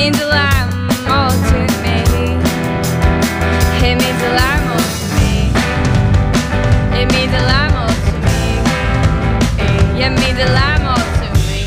means a lot more to me. It means a lot more to me. It means a lot more to me. It means a lot more to me.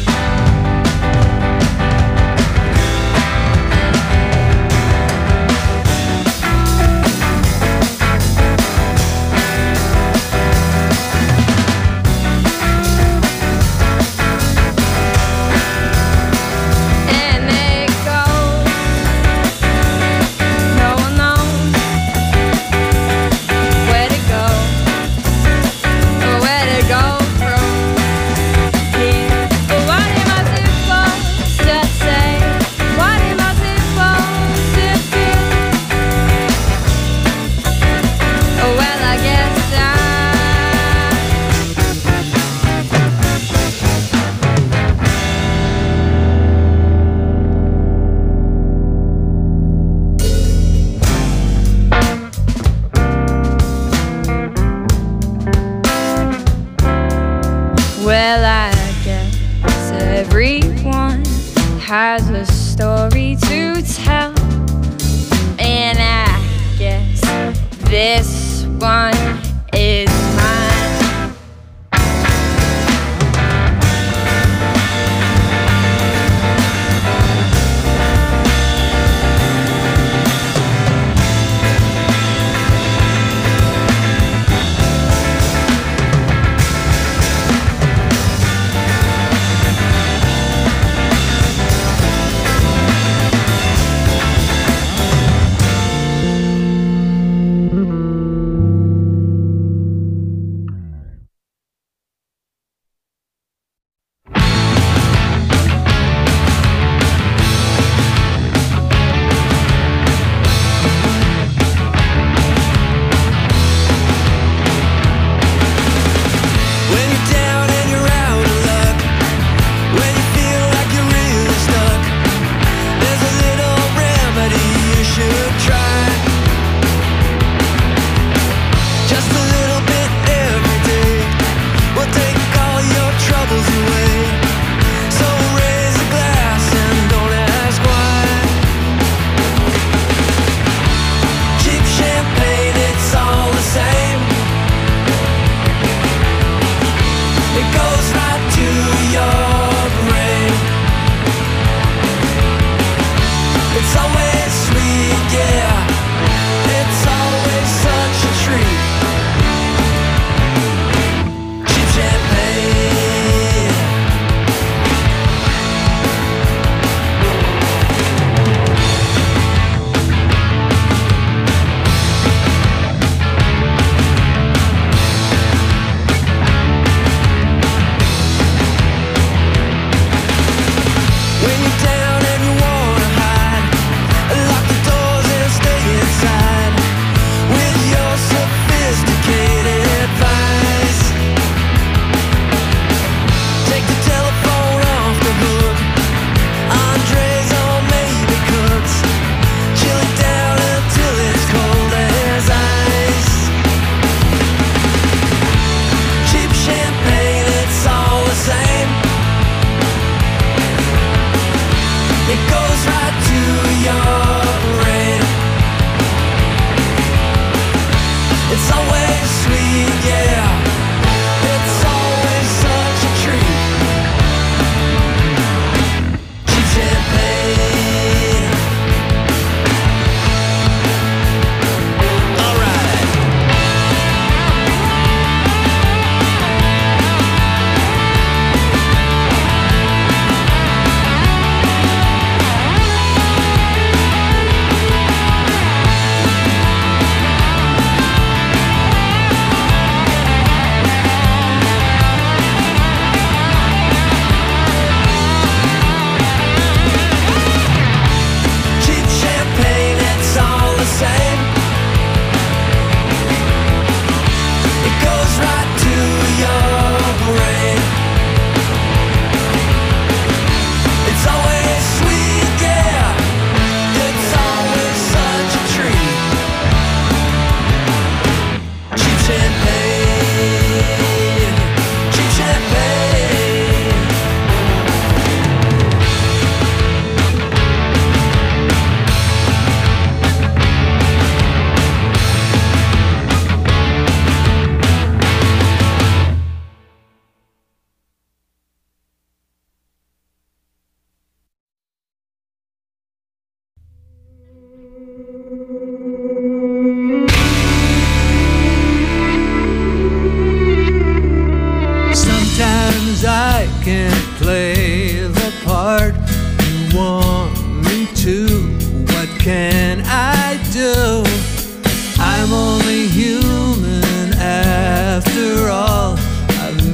Well, I guess everyone has a story to tell, and I guess this one is mine.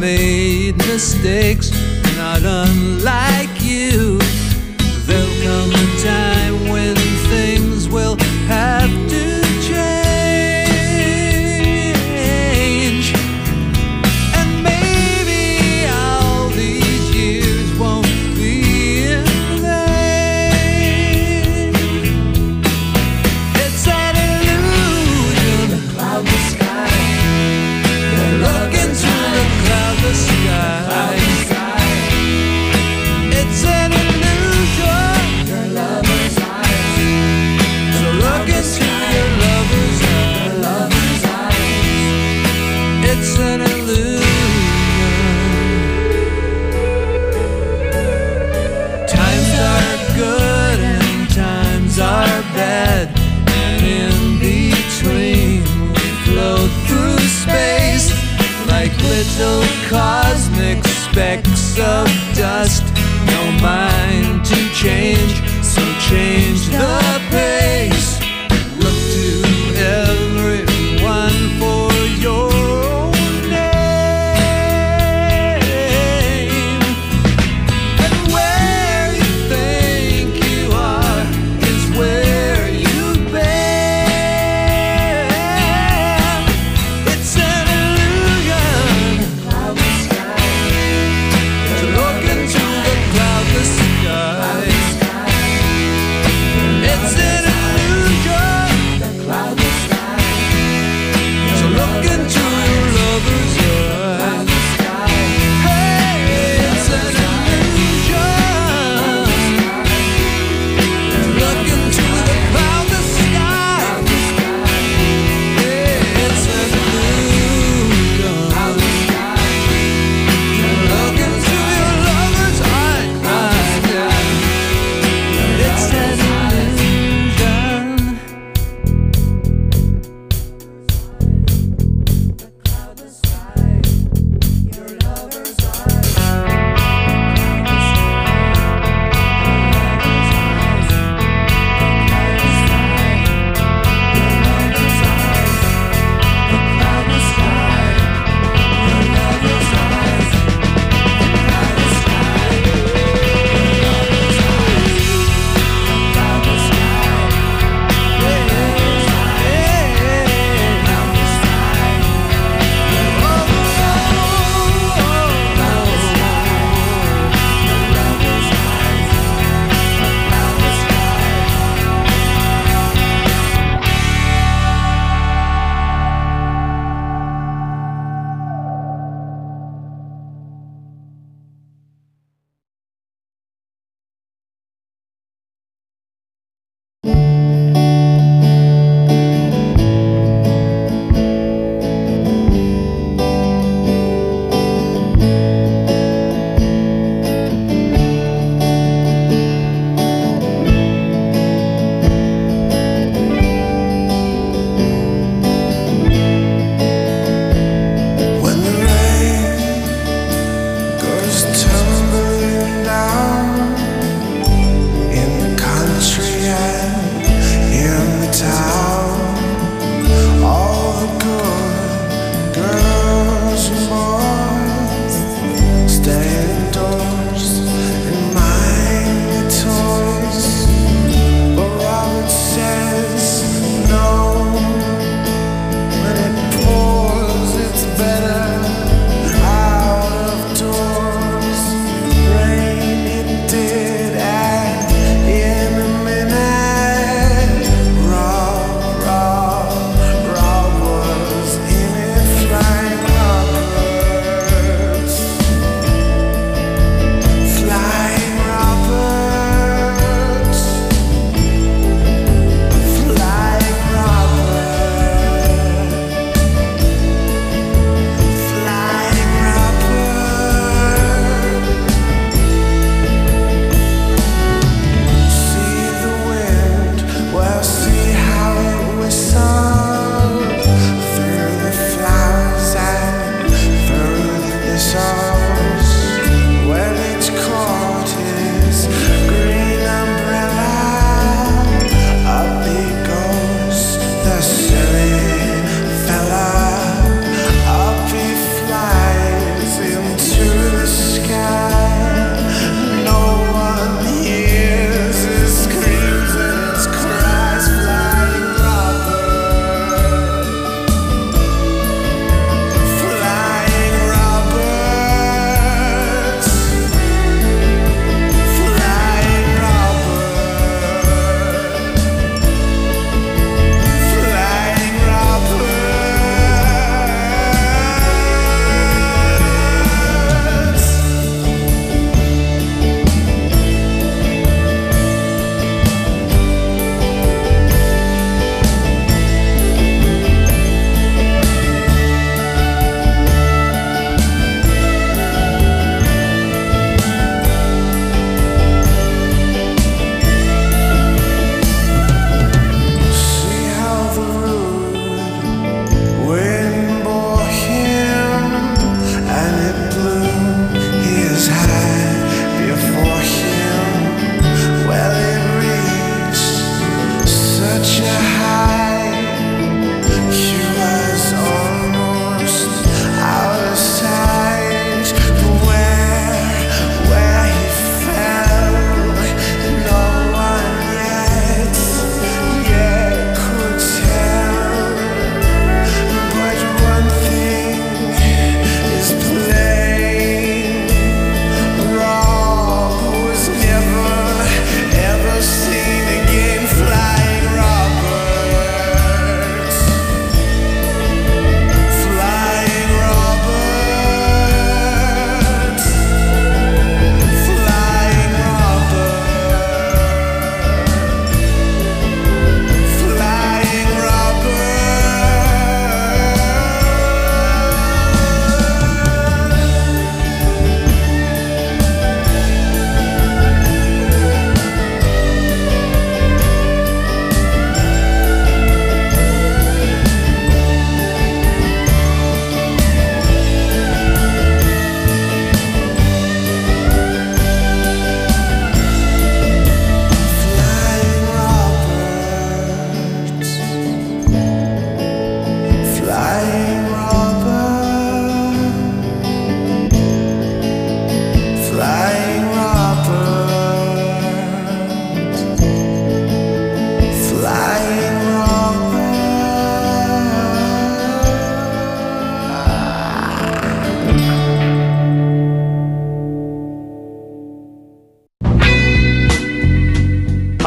made mistakes, not unlike you. There'll come a time when things will have to change, and maybe all these years won't be in vain. It's an illusion, the cloudless sky. Look into the cloudless sky. It's an illusion, your lover's eyes. So look into your lover's eyes. It's an illusion. Times are good and times are bad, and in between we float through space like little cosmic specks of dust. No mind to change, so change the pace. Look to everyone for your own name, and where you think you are is where you've been. It's an illusion, cloudless sky. To look into the cloudless sky. It's an illusion, the cloudless sky. So look into your lover's eyes. Hey, it's an illusion. Look into the cloudless sky. Hey, it's an illusion. Look into your lover's eyes. It's an illusion. When the rain goes tumbling down in the country and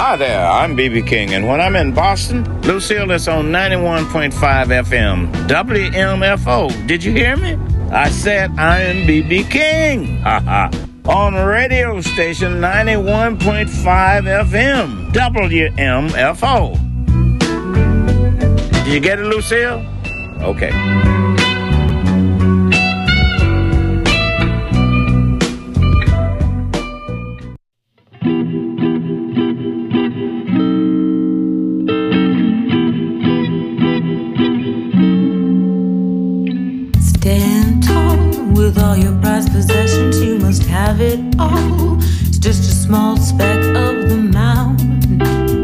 Hi there, I'm B.B. King, and when I'm in Boston, Lucille is on 91.5 FM, WMFO. Did you hear me? I said I am B.B. King. On radio station 91.5 FM, WMFO. Did you get it, Lucille? Okay. Stand tall with all your prized possessions, you must have it all. It's just a small speck of the mountain.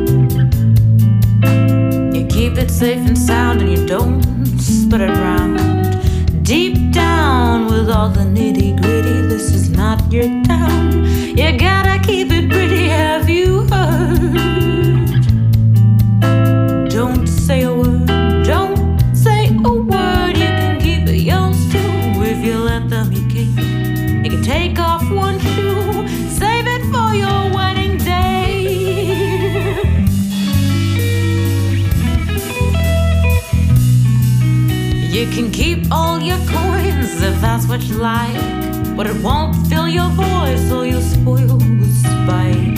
You keep it safe and sound and you don't spread it around. Deep down with all the nitty gritty, this is not your town. You gotta keep it pretty, have you heard? Don't say a word, don't say a word. You can keep it yours too if you let them. You can take off one shoe, save it for your wedding day. You can keep all your coins if that's what you like, but it won't fill your void, so you'll spoil with spite.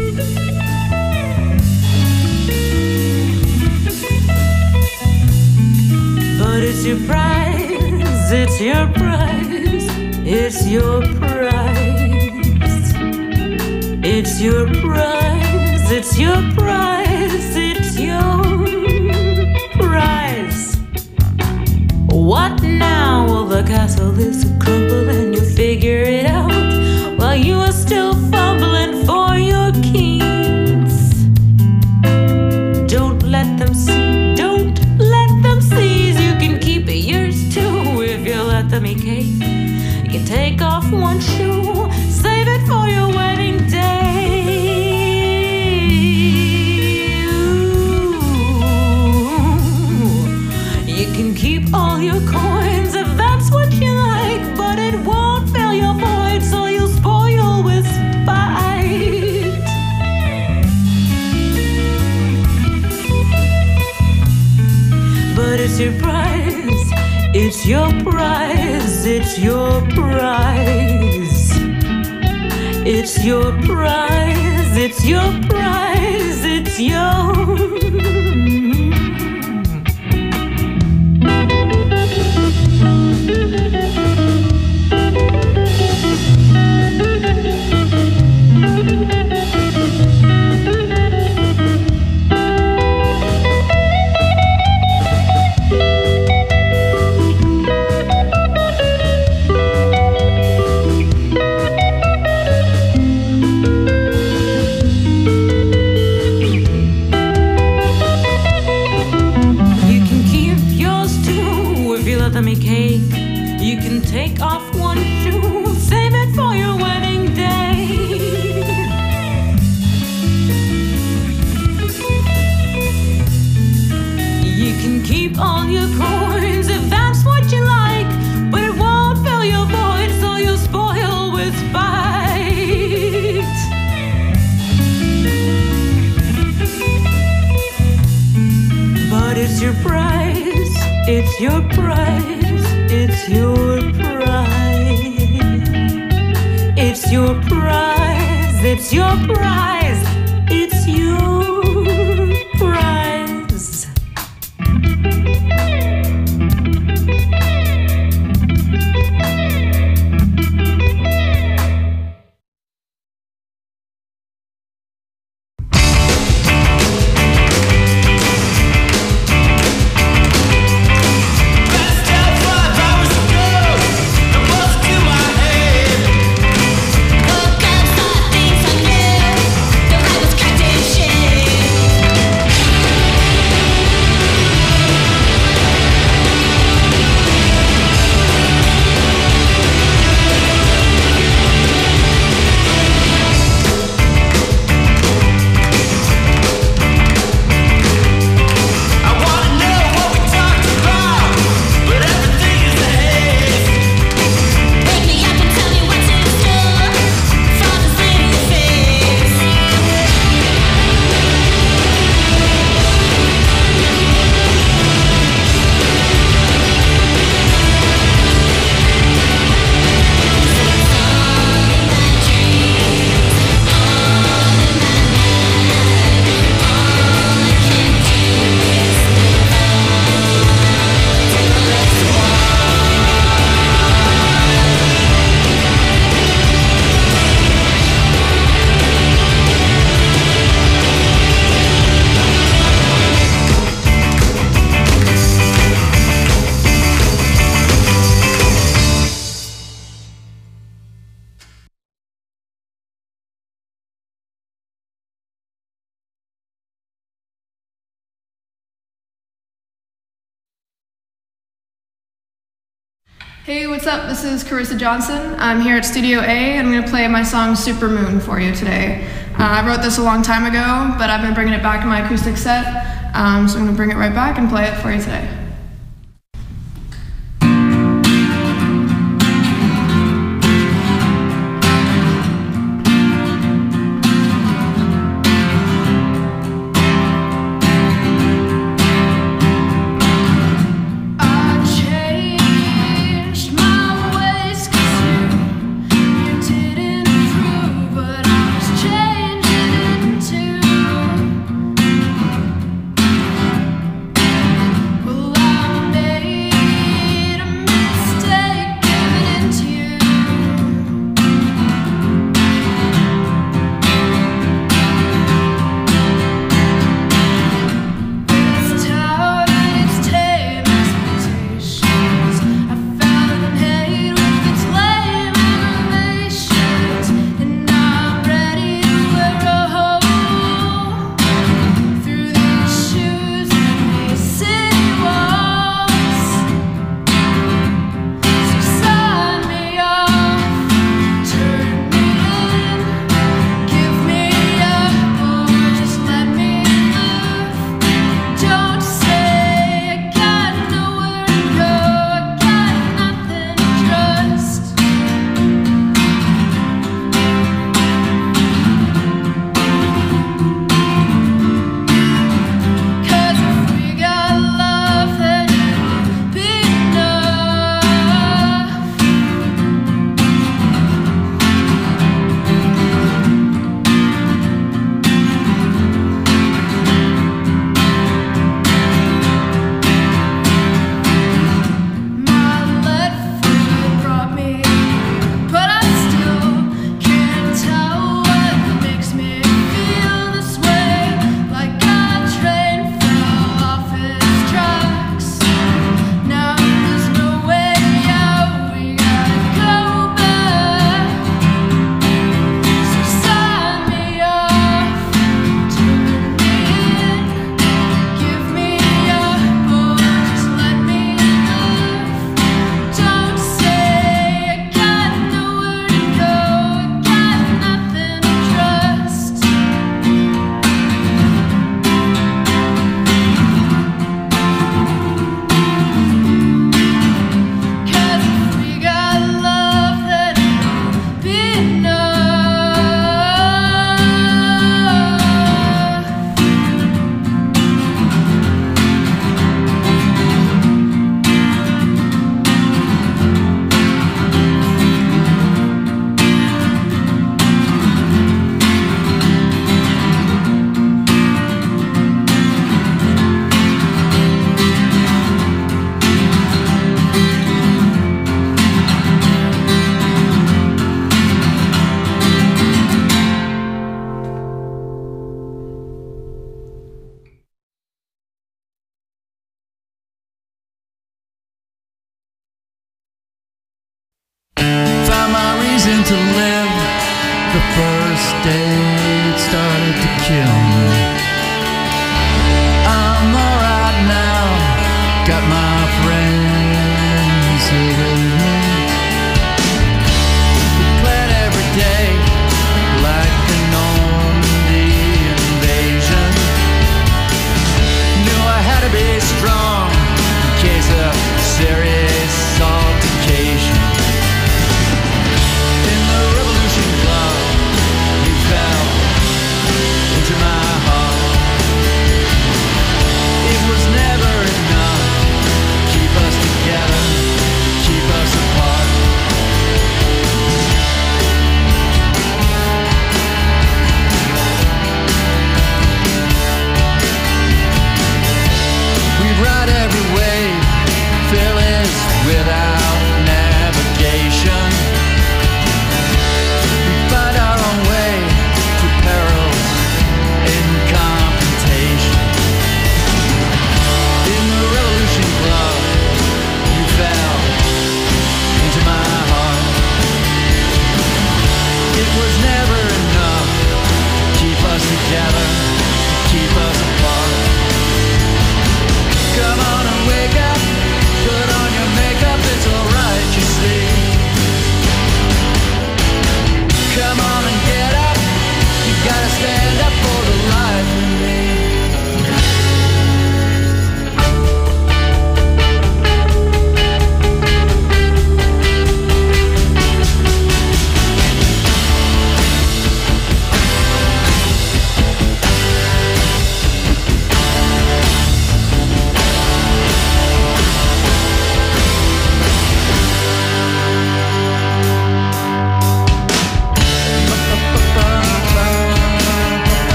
But it's your prize, it's your prize, it's your prize. It's your prize, it's your prize, it's your prize. What now? Well, the castle is a crumble and you figure it out while you are still fumbling for your keys. Don't let them see, don't let them seize. You can keep it yours too if you let them eat cake. You can take off one shoe, save it for your wedding day. You can keep all your coins if that's what you like, but it won't fill your void, so you'll spoil with spite. But it's your prize, it's your prize, it's your prize. It's your prize, it's your prize, it's your. You can take off one shoe, save it for your wedding day. You can keep all your coins if that's what you like, but it won't fill your void, so you'll spoil with spite. But it's your prize, it's your prize. It's your prize. It's your prize. It's your prize. It's your prize. Don't Hey, what's up? This is Carissa Johnson. I'm here at Studio A, and I'm going to play my song Super Moon for you today. I wrote this a long time ago, but I've been bringing it back in my acoustic set, so I'm going to bring it right back and play it for you today. Well,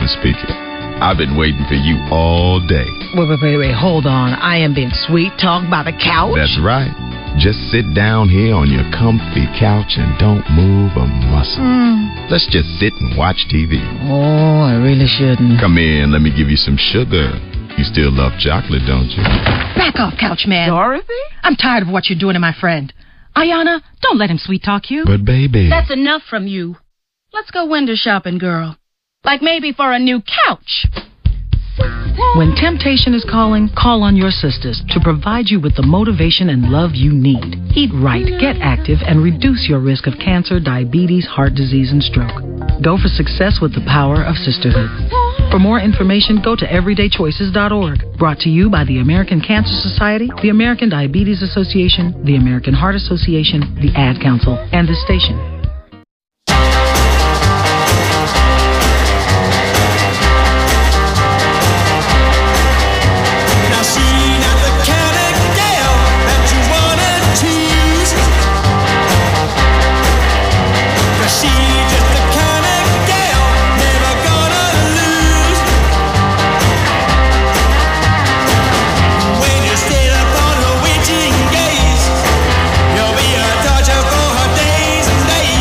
speaking. I've been waiting for you all day. Wait, hold on. I am being sweet talked by the couch? That's right. Just sit down here on your comfy couch and don't move a muscle. Let's just sit and watch TV. Oh, I really shouldn't. Come in, let me give you some sugar. You still love chocolate, don't you? Back off, couch man. Dorothy? I'm tired of what you're doing to my friend. Ayana, don't let him sweet talk you. But baby... That's enough from you. Let's go window shopping, girl. Like maybe for a new couch. When temptation is calling, call on your sisters to provide you with the motivation and love you need. Eat right, get active, and reduce your risk of cancer, diabetes, heart disease, and stroke. Go for success with the power of sisterhood. For more information, go to everydaychoices.org. Brought to you by the American Cancer Society, the American Diabetes Association, the American Heart Association, the Ad Council, and this station. You'll be a torture for her days and days.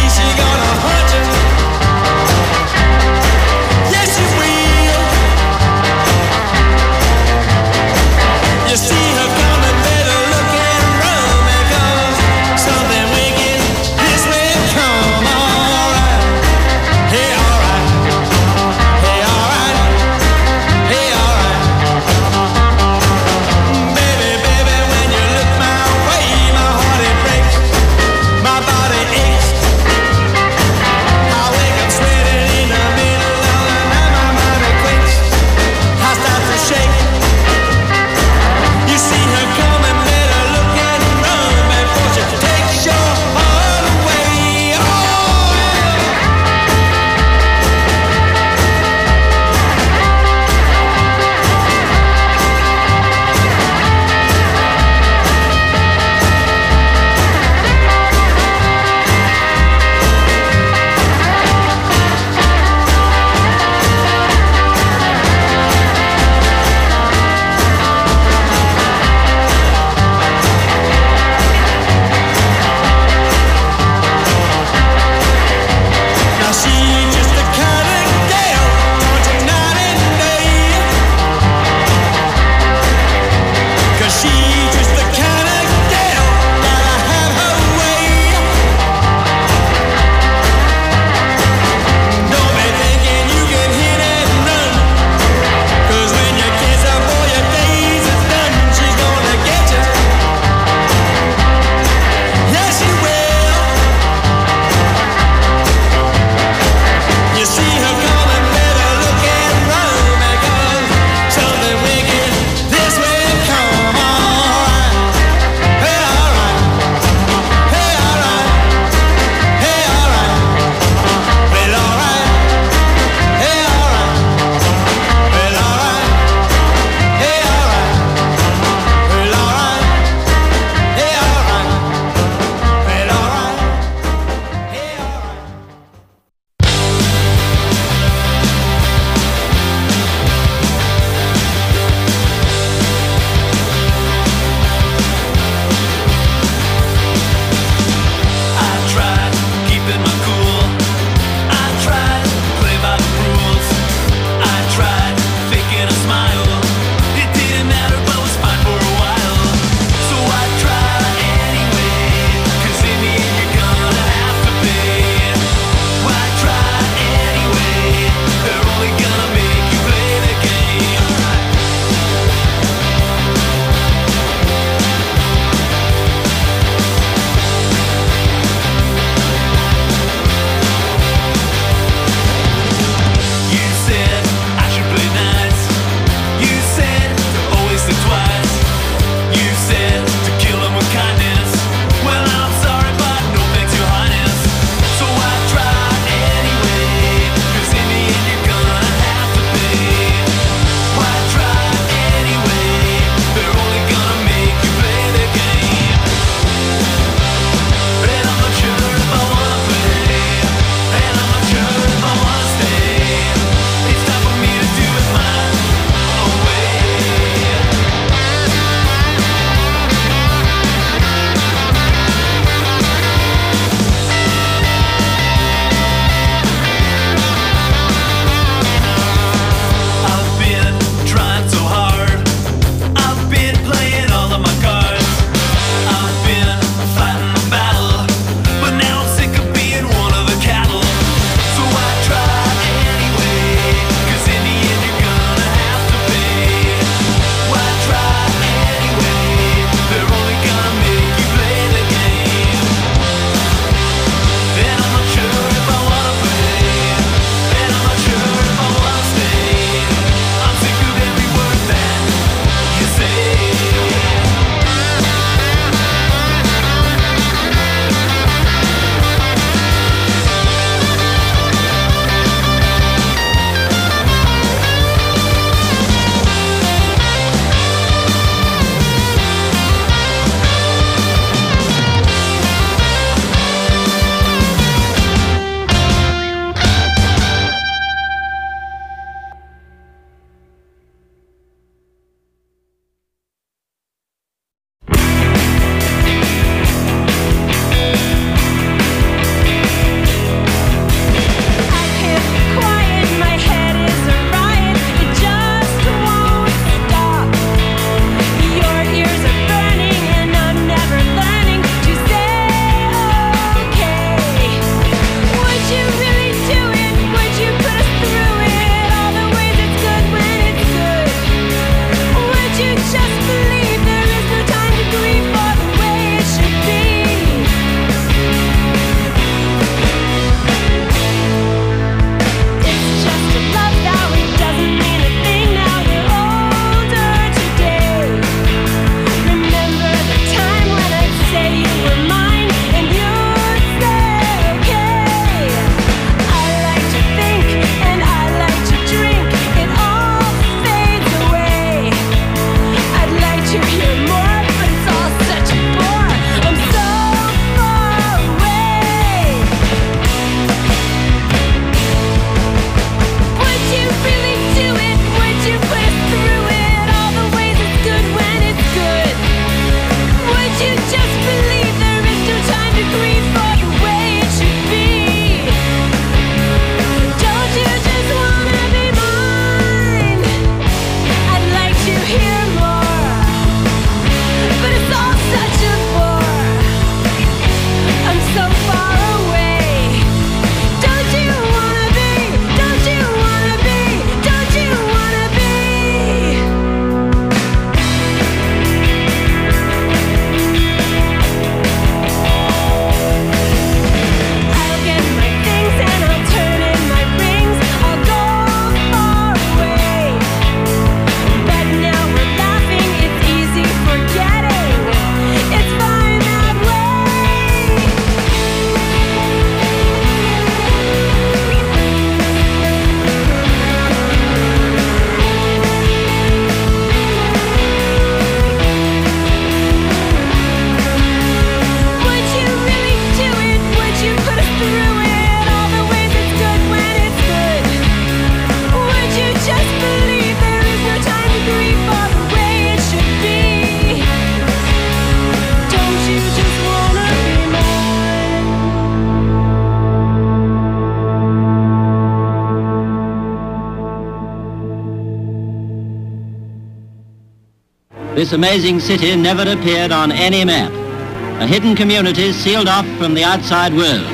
this amazing city never appeared on any map. A hidden community sealed off from the outside world.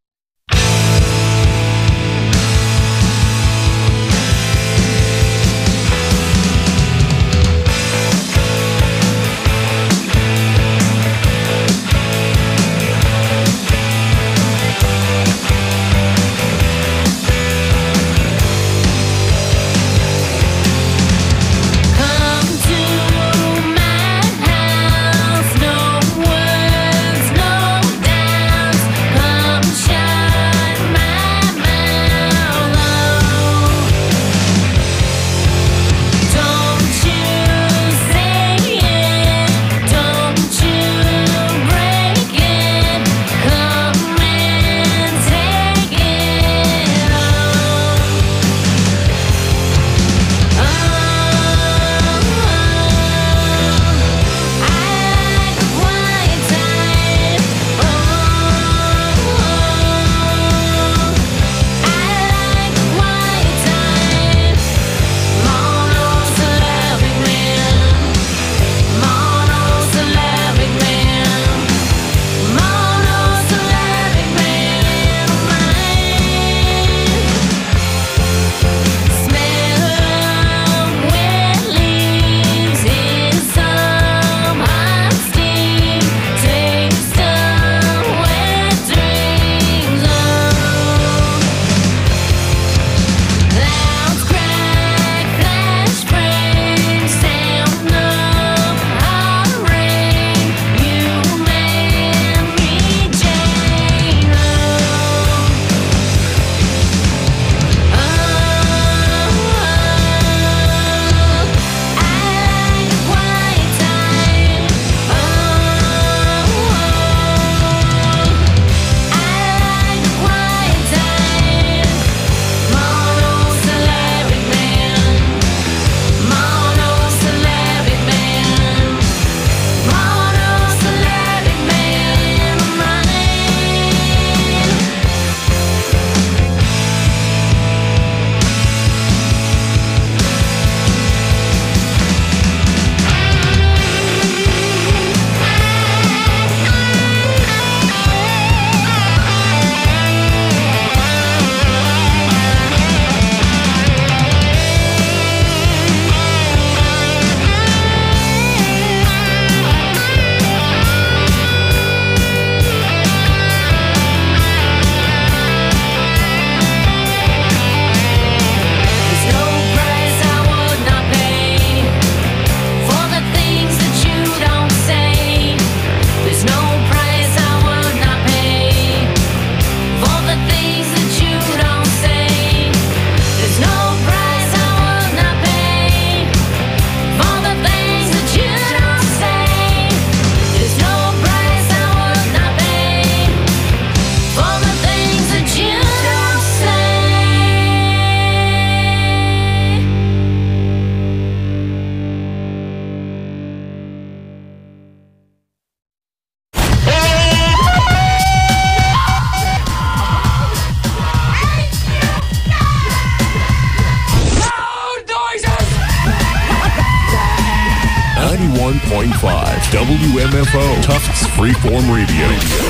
WMFO, Tufts Freeform Radio.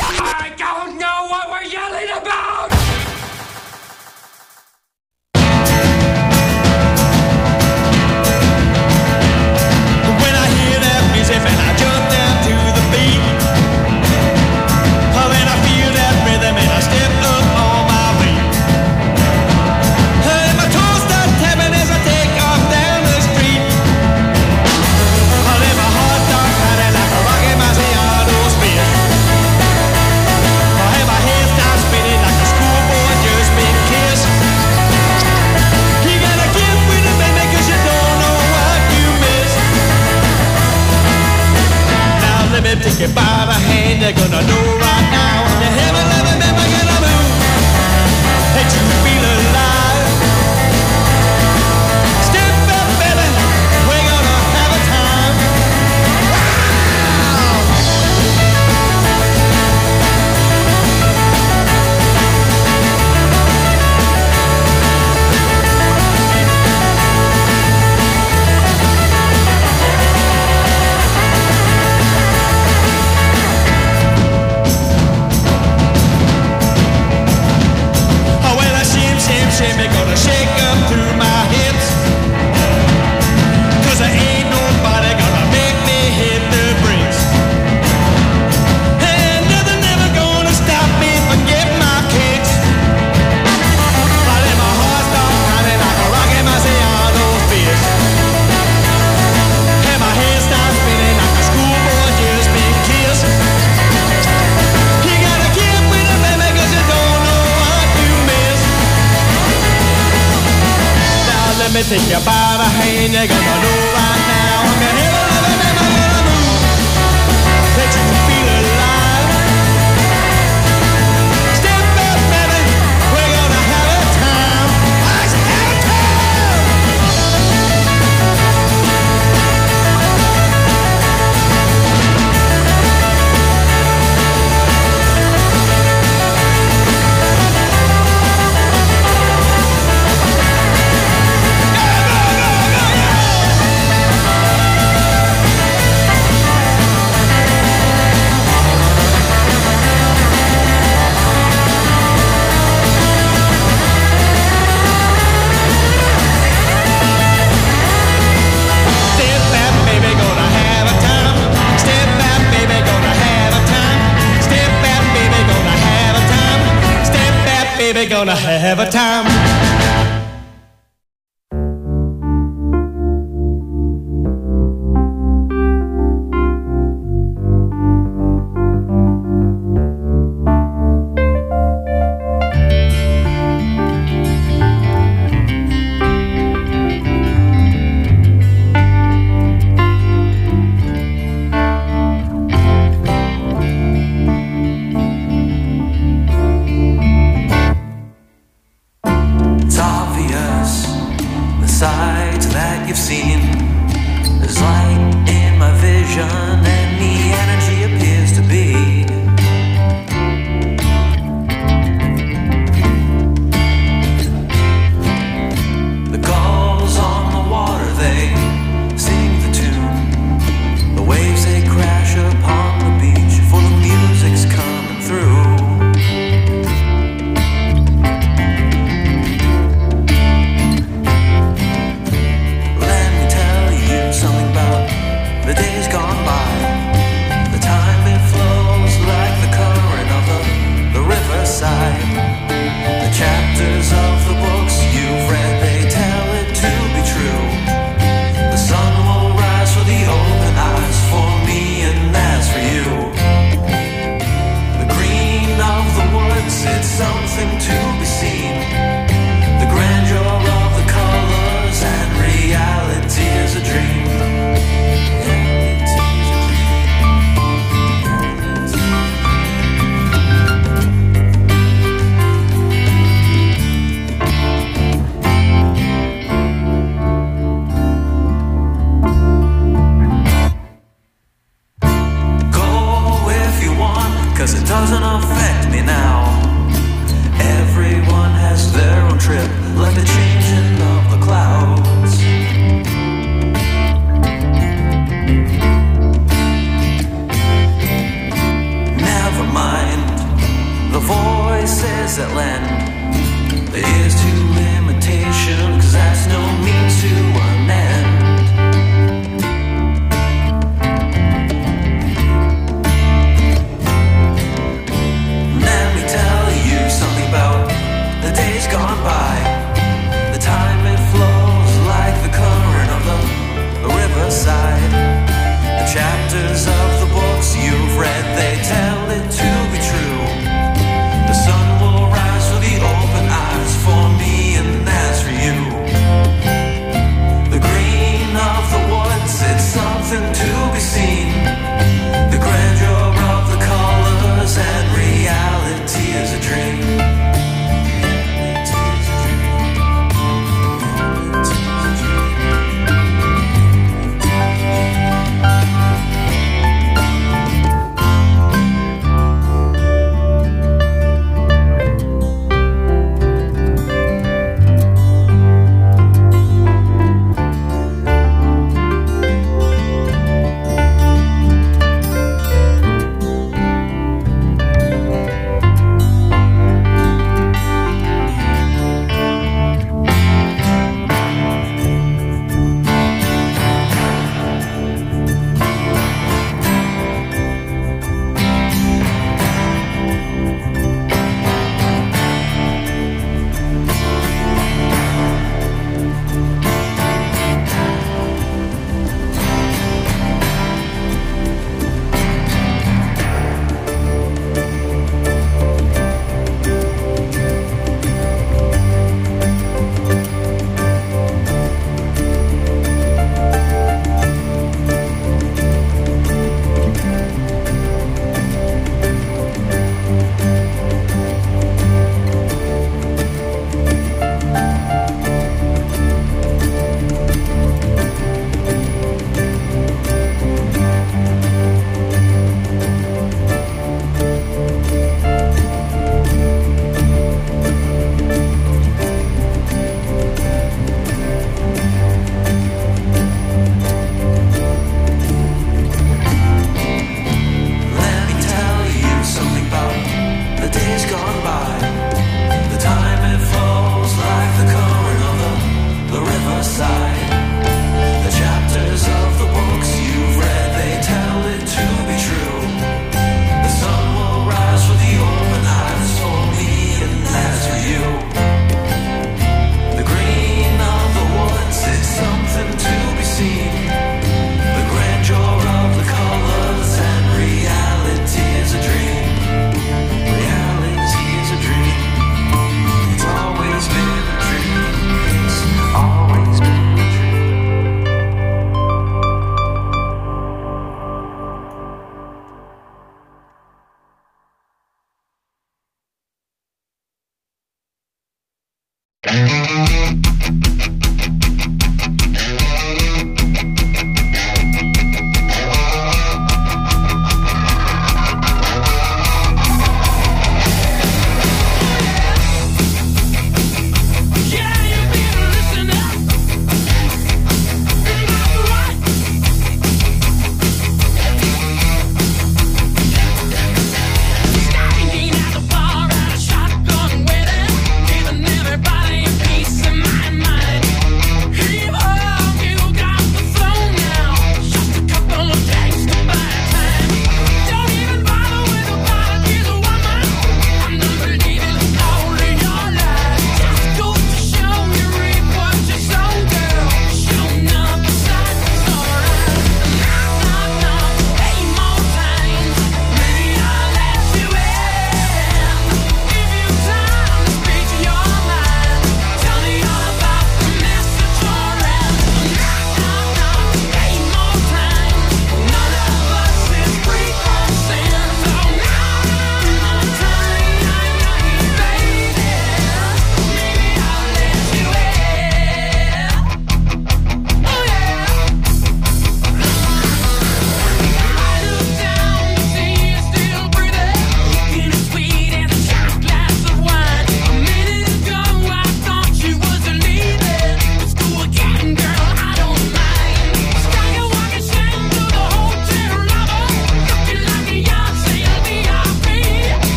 I don't know what we're yelling about! When I hear that music and I jump down to the beat, oh, and I feel that rhythm and I step up on my feet, and my toes start tapping as I take off down the street, oh, and my heart starts pounding like a Rocky Marciano spin, oh, and my head starts spinning like a schoolboy just been kissed. You gotta get with it, baby, 'cause you don't know what you miss. Now let me take you by the hand, you're gonna know right now. You haven't ever been gonna move, that you feel alive. Step up, baby, we're gonna have a time. take you by the hand, you're gonna know right now I'm the hero of the name I'm gonna move, that you can feel alive. Step up, baby, we're gonna have a time. Let's have a time. Baby, gonna have a time. The days gone by.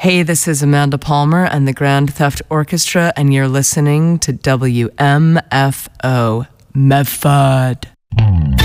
Hey, this is Amanda Palmer and the Grand Theft Orchestra, and you're listening to WMFO Medford.